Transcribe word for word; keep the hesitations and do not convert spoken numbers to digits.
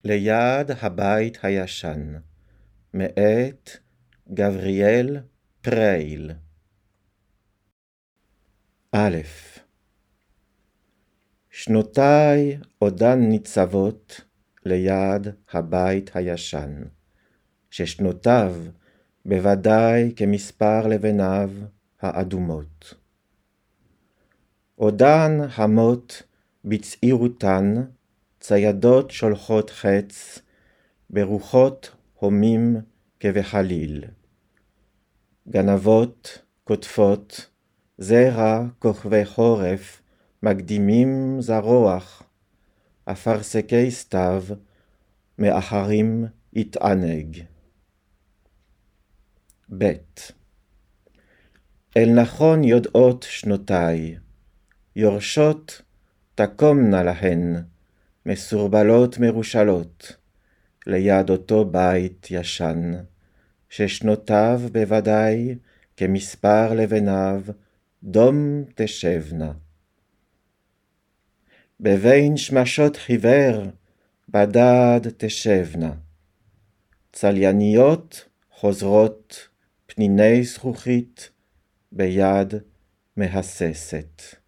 ליד הבית הישן, מאת גבריאל פרייל. א' שנותיי עודן ניצבות ליד הבית הישן, ששנותיו בוודאי כמספר לבניו האדומות. עודן המות בצעירותן, ציידות שולחות חץ, ברוחות הומים כבחליל. גנבות קוטפות, זרע כוכבי חורף, מקדימים זרוח, אפרסקי סתיו, מאחרים יתענג. ב' אל נכון יודעות שנותיי, יורשות תקומנה להן, מסורבלות מרושלות, ליד אותו בית ישן, ששנותיו בוודאי כמספר לבניו דום תשבנה. בבין שמשות חיוור בדד תשבנה, צלייניות חוזרות פניני זכוכית ביד מהססת.